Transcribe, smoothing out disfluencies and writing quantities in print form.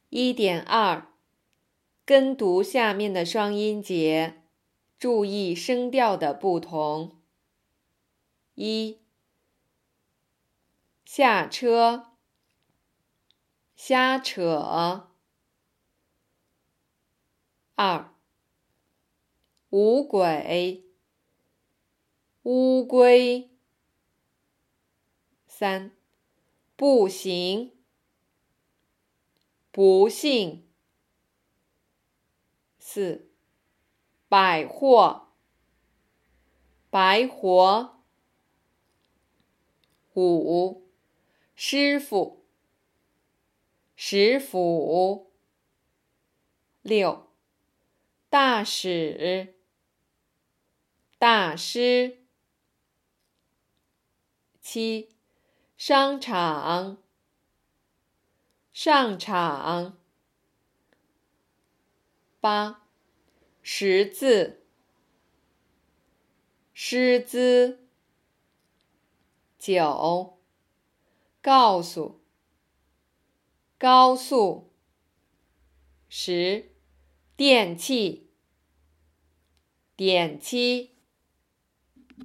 1.2 跟读下面的双音节，注意声调的不同。1. 下车，瞎扯。2. 无轨，乌龟。3. 不行，不幸。4. 百货，白活。5. 师傅，食府。6. 大使，大师。7. 商场，上场。8. 识字，师资。9. 告诉，高速。10. 电器，点漆。